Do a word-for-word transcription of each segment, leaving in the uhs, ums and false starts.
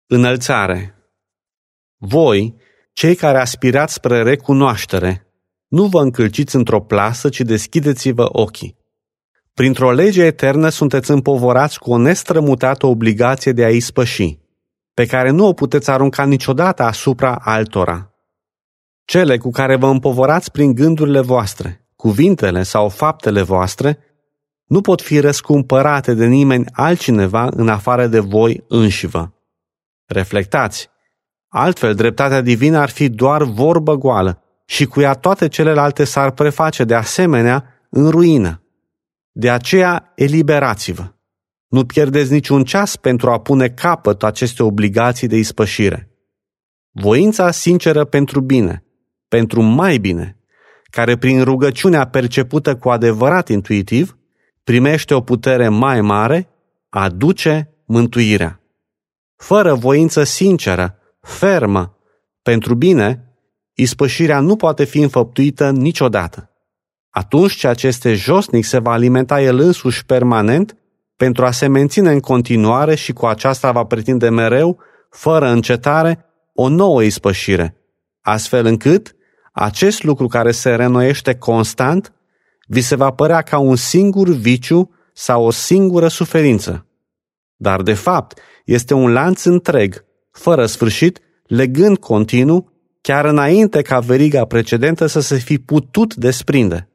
Înălțare. Voi, cei care aspirați spre recunoaștere, nu vă încălciți într-o plasă, ci deschideți-vă ochii. Printr-o lege eternă sunteți împovorați cu o nestrămutată obligație de a ispăși, pe care nu o puteți arunca niciodată asupra altora. Cele cu care vă împovorați prin gândurile voastre, cuvintele sau faptele voastre, nu pot fi răscumpărate de nimeni altcineva în afară de voi înșivă. Reflectați, altfel dreptatea divină ar fi doar vorbă goală și cu ea toate celelalte s-ar preface de asemenea în ruină. De aceea eliberați-vă. Nu pierdeți niciun ceas pentru a pune capăt aceste obligații de ispășire. Voința sinceră pentru bine, pentru mai bine, care prin rugăciunea percepută cu adevărat intuitiv, primește o putere mai mare, aduce mântuirea. Fără voință sinceră, fermă, pentru bine, ispășirea nu poate fi înfăptuită niciodată. Atunci ce aceste josnic se va alimenta el însuși permanent pentru a se menține în continuare și cu aceasta va pretinde mereu, fără încetare, o nouă ispășire, astfel încât acest lucru care se reînnoiește constant vi se va părea ca un singur viciu sau o singură suferință. Dar de fapt este un lanț întreg, fără sfârșit, legând continuu, chiar înainte ca veriga precedentă să se fi putut desprinde.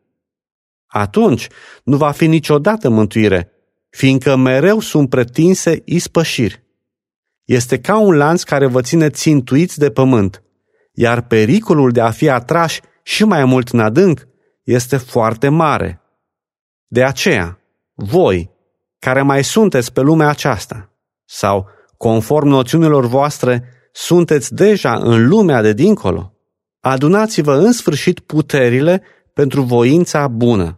Atunci nu va fi niciodată mântuire, fiindcă mereu sunt pretinse ispășiri. Este ca un lanț care vă ține țintuiți de pământ, iar pericolul de a fi atrași și mai mult în adânc este foarte mare. De aceea, voi, care mai sunteți pe lumea aceasta, sau, conform noțiunilor voastre, sunteți deja în lumea de dincolo, adunați-vă în sfârșit puterile pentru voința bună.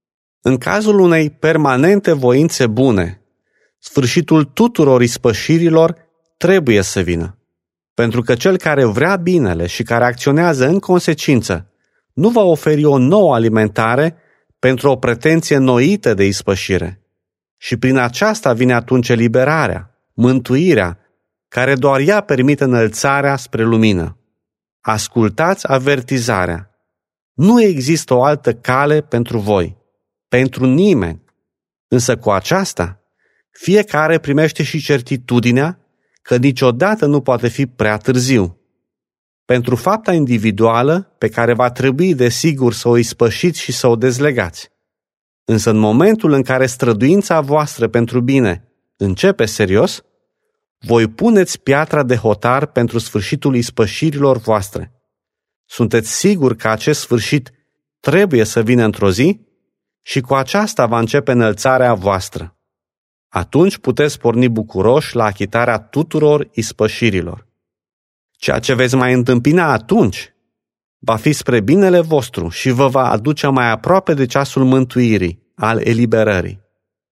În cazul unei permanente voințe bune, sfârșitul tuturor ispășirilor trebuie să vină, pentru că cel care vrea binele și care acționează în consecință nu va oferi o nouă alimentare pentru o pretenție noită de ispășire. Și prin aceasta vine atunci eliberarea, mântuirea, care doar ea permite înălțarea spre lumină. Ascultați avertizarea. Nu există o altă cale pentru voi, pentru nimeni. Însă cu aceasta, fiecare primește și certitudinea că niciodată nu poate fi prea târziu. Pentru fapta individuală, pe care va trebui desigur să o ispășiți și să o dezlegați. Însă în momentul în care străduința voastră pentru bine începe serios, voi puneți piatra de hotar pentru sfârșitul ispășirilor voastre. Sunteți siguri că acest sfârșit trebuie să vină într-o zi și cu aceasta va începe înălțarea voastră. Atunci puteți porni bucuroși la achitarea tuturor ispășirilor. Ceea ce veți mai întâmpina atunci va fi spre binele vostru și vă va aduce mai aproape de ceasul mântuirii, al eliberării.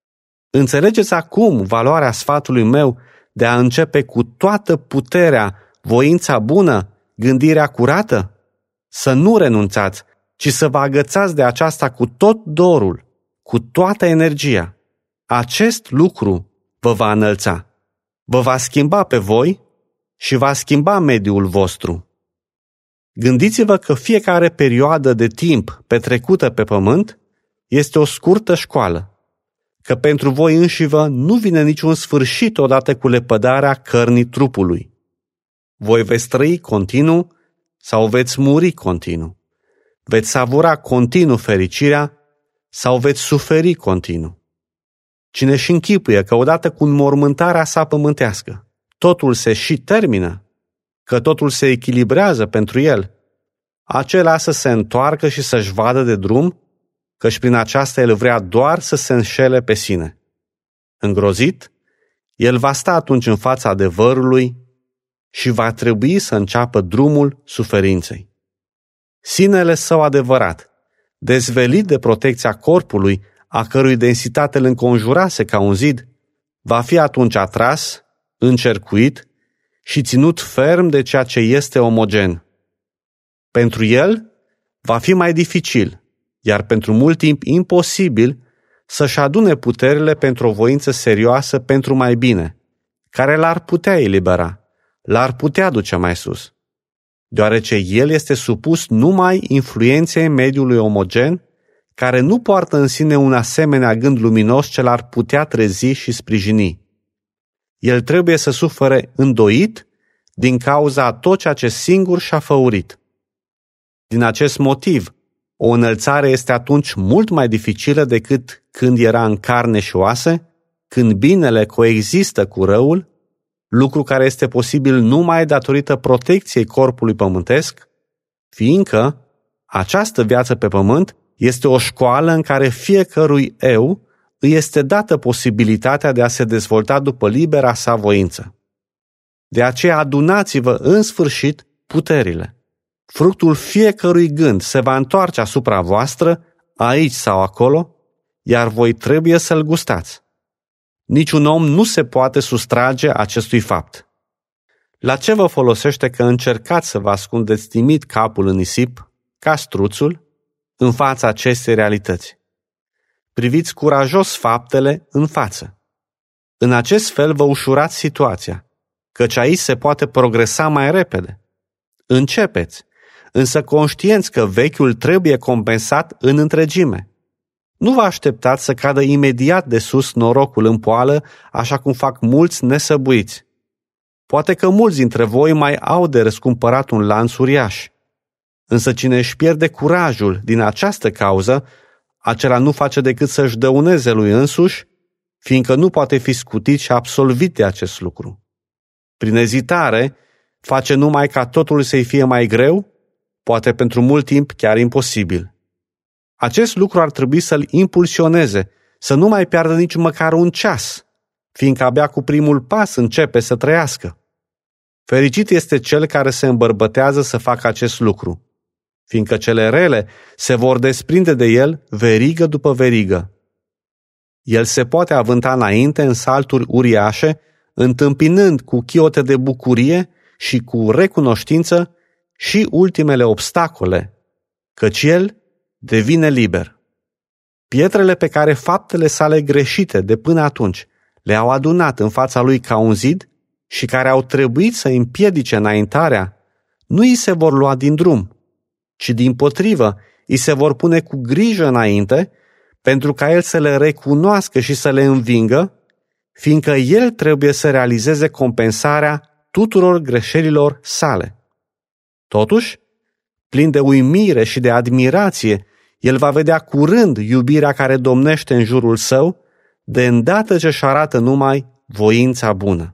Înțelegeți acum valoarea sfatului meu de a începe cu toată puterea, voința bună, gândirea curată? Să nu renunțați, ci să vă agățați de aceasta cu tot dorul, cu toată energia. Acest lucru vă va înălța, vă va schimba pe voi și va schimba mediul vostru. Gândiți-vă că fiecare perioadă de timp petrecută pe pământ este o scurtă școală, că pentru voi înșivă nu vine niciun sfârșit odată cu lepădarea cărnii trupului. Voi veți trăi continuu sau veți muri continuu. Veți savura continuu fericirea sau veți suferi continuu. Cine își închipuie că odată cu înmormântarea sa pământească totul se și termină, că totul se echilibrează pentru el, acela să se întoarcă și să-și vadă de drum, căci prin aceasta el vrea doar să se înșele pe sine. Îngrozit, el va sta atunci în fața adevărului și va trebui să înceapă drumul suferinței. Sinele său adevărat, dezvelit de protecția corpului, a cărui densitate îl înconjurase ca un zid, va fi atunci atras, încercuit și ținut ferm de ceea ce este omogen. Pentru el va fi mai dificil, iar pentru mult timp imposibil, să-și adune puterile pentru o voință serioasă pentru mai bine, care l-ar putea elibera, l-ar putea duce mai sus, deoarece el este supus numai influenței mediului omogen, care nu poartă în sine un asemenea gând luminos ce l-ar putea trezi și sprijini. El trebuie să sufere îndoit din cauza a tot ceea ce singur și-a făurit. Din acest motiv, o înălțare este atunci mult mai dificilă decât când era în carne și oase, când binele coexistă cu răul, lucru care este posibil numai datorită protecției corpului pământesc, fiindcă această viață pe pământ este o școală în care fiecărui eu îi este dată posibilitatea de a se dezvolta după libera sa voință. De aceea adunați-vă în sfârșit puterile. Fructul fiecărui gând se va întoarce asupra voastră, aici sau acolo, iar voi trebuie să-l gustați. Niciun om nu se poate sustrage acestui fapt. La ce vă folosește că încercați să vă ascundeți timid capul în nisip, ca struțul, în fața acestei realități? Priviți curajos faptele în față. În acest fel vă ușurați situația, căci aici se poate progresa mai repede. Începeți, însă conștienți că vechiul trebuie compensat în întregime. Nu vă așteptați să cadă imediat de sus norocul în poală, așa cum fac mulți nesăbuiți. Poate că mulți dintre voi mai au de răscumpărat un lanț uriaș. Însă cine își pierde curajul din această cauză, acela nu face decât să-și dăuneze lui însuși, fiindcă nu poate fi scutit și absolvit de acest lucru. Prin ezitare, face numai ca totul să-i fie mai greu, poate pentru mult timp chiar imposibil. Acest lucru ar trebui să-l impulsioneze, să nu mai piardă nici măcar un ceas, fiindcă abia cu primul pas începe să trăiască. Fericit este cel care se îmbărbătează să facă acest lucru, fiindcă cele rele se vor desprinde de el verigă după verigă. El se poate avânta înainte în salturi uriașe, întâmpinând cu chiote de bucurie și cu recunoștință și ultimele obstacole, căci el devine liber. Pietrele pe care faptele sale greșite de până atunci le-au adunat în fața lui ca un zid și care au trebuit să împiedice înaintarea, nu îi se vor lua din drum, ci dimpotrivă îi se vor pune cu grijă înainte, pentru ca el să le recunoască și să le învingă, fiindcă el trebuie să realizeze compensarea tuturor greșelilor sale. Totuși, plin de uimire și de admirație, el va vedea curând iubirea care domnește în jurul său, de îndată ce își arată numai voința bună.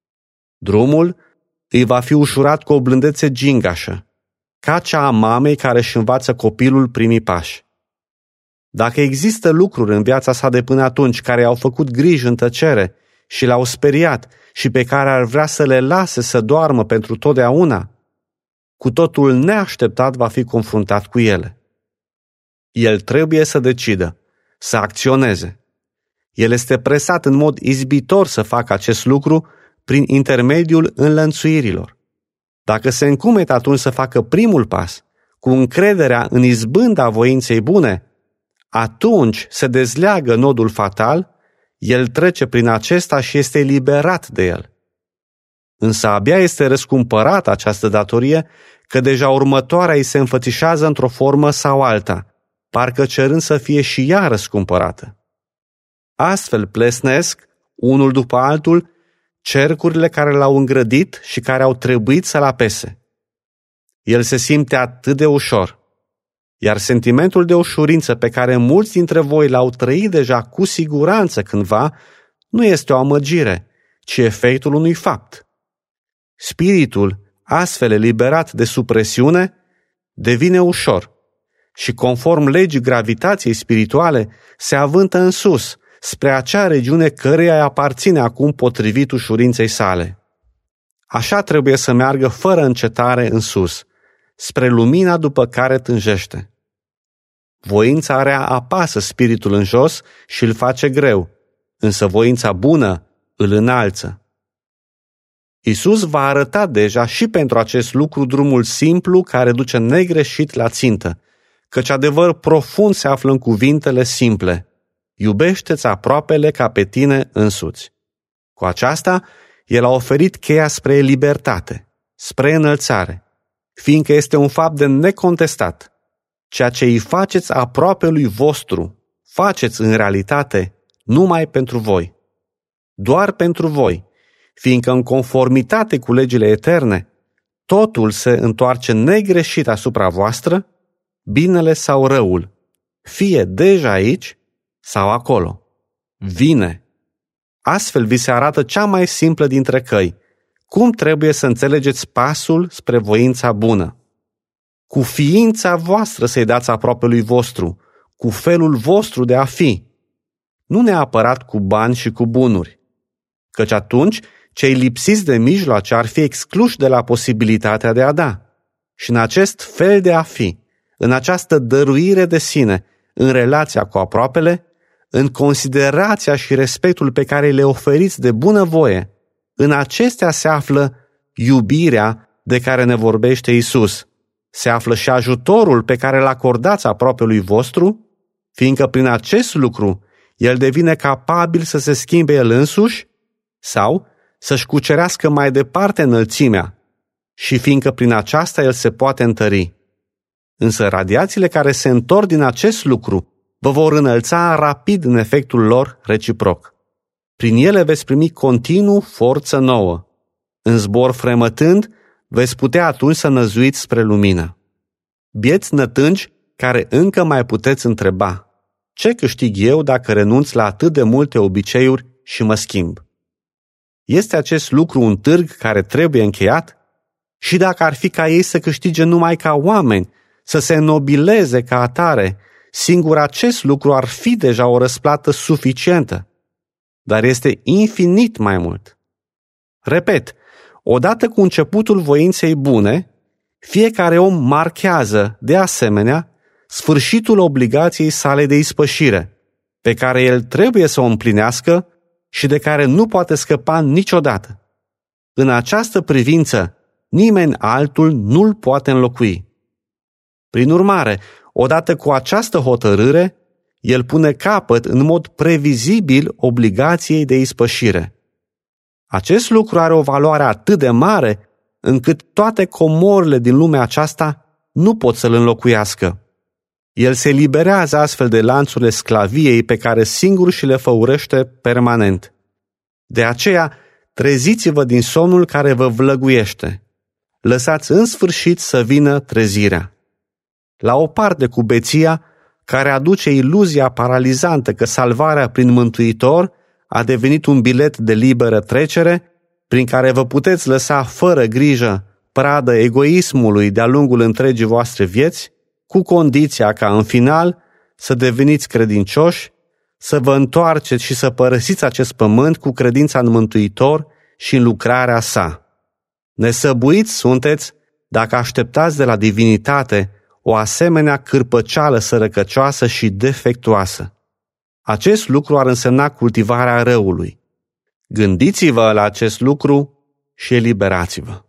Drumul îi va fi ușurat cu o blândețe gingașă, ca cea a mamei care își învață copilul primii pași. Dacă există lucruri în viața sa de până atunci care i-au făcut griji în tăcere și l-au speriat și pe care ar vrea să le lase să doarmă pentru totdeauna, cu totul neașteptat va fi confruntat cu ele. El trebuie să decidă, să acționeze. El este presat în mod izbitor să facă acest lucru prin intermediul înlănțuirilor. Dacă se încumetă atunci să facă primul pas, cu încrederea în izbânda voinței bune, atunci se dezleagă nodul fatal, el trece prin acesta și este eliberat de el. Însă abia este răscumpărată această datorie, că deja următoarea îi se înfățișează într-o formă sau alta, parcă cerând să fie și ea răscumpărată. Astfel plesnesc, unul după altul, cercurile care l-au îngrădit și care au trebuit să-l apese. El se simte atât de ușor, iar sentimentul de ușurință pe care mulți dintre voi l-au trăit deja cu siguranță cândva, nu este o amăgire, ci efectul unui fapt. Spiritul, astfel eliberat de supresiune, devine ușor și, conform legii gravitației spirituale, se avântă în sus, spre acea regiune căreia îi aparține acum potrivit ușurinței sale. Așa trebuie să meargă fără încetare în sus, spre lumina după care tânjește. Voința rea apasă spiritul în jos și îl face greu, însă voința bună îl înalță. Iisus va arăta deja și pentru acest lucru drumul simplu care duce negreșit la țintă, căci adevăr profund se află în cuvintele simple: iubește-ți aproapele ca pe tine însuți. Cu aceasta, El a oferit cheia spre libertate, spre înălțare, fiindcă este un fapt de necontestat. Ceea ce îi faceți aproapelui vostru, faceți în realitate numai pentru voi. Doar pentru voi, fiindcă în conformitate cu legile eterne, totul se întoarce negreșit asupra voastră, binele sau răul, fie deja aici sau acolo. Vine. Astfel vi se arată cea mai simplă dintre căi, cum trebuie să înțelegeți pasul spre voința bună. Cu ființa voastră să-i dați aproapelui vostru, cu felul vostru de a fi, nu neapărat cu bani și cu bunuri, căci atunci cei lipsiți de mijloace ar fi excluși de la posibilitatea de a da. Și în acest fel de a fi, în această dăruire de sine, în relația cu aproapele, în considerația și respectul pe care le oferiți de bunăvoie, în acestea se află iubirea de care ne vorbește Iisus. Se află și ajutorul pe care îl acordați aproapelui vostru, fiindcă prin acest lucru el devine capabil să se schimbe el însuși sau să-și cucerească mai departe înălțimea și fiindcă prin aceasta el se poate întări. Însă radiațiile care se întorc din acest lucru vă vor înălța rapid în efectul lor reciproc. Prin ele veți primi continuu forță nouă. În zbor fremătând, veți putea atunci să năzuiți spre lumină. Bieți nătângi care încă mai puteți întreba: ce câștig eu dacă renunț la atât de multe obiceiuri și mă schimb? Este acest lucru un târg care trebuie încheiat? Și dacă ar fi ca ei să câștige numai ca oameni, să se înnobileze ca atare, singur acest lucru ar fi deja o răsplată suficientă. Dar este infinit mai mult. Repet, odată cu începutul voinței bune, fiecare om marchează, de asemenea, sfârșitul obligației sale de ispășire, pe care el trebuie să o împlinească și de care nu poate scăpa niciodată. În această privință, nimeni altul nu-l poate înlocui. Prin urmare, odată cu această hotărâre, el pune capăt în mod previzibil obligației de ispășire. Acest lucru are o valoare atât de mare, încât toate comorile din lumea aceasta nu pot să-l înlocuiască. El se eliberează astfel de lanțurile sclaviei pe care singur și le făurește permanent. De aceea, treziți-vă din somnul care vă vlăguiește. Lăsați în sfârșit să vină trezirea. La o parte cu beția, care aduce iluzia paralizantă că salvarea prin Mântuitor a devenit un bilet de liberă trecere, prin care vă puteți lăsa fără grijă pradă egoismului de-a lungul întregii voastre vieți, cu condiția ca în final să deveniți credincioși, să vă întoarceți și să părăsiți acest pământ cu credința în Mântuitor și în lucrarea sa. Nesăbuiți sunteți dacă așteptați de la divinitate o asemenea cârpăceală sărăcăcioasă și defectuoasă. Acest lucru ar însemna cultivarea răului. Gândiți-vă la acest lucru și eliberați-vă.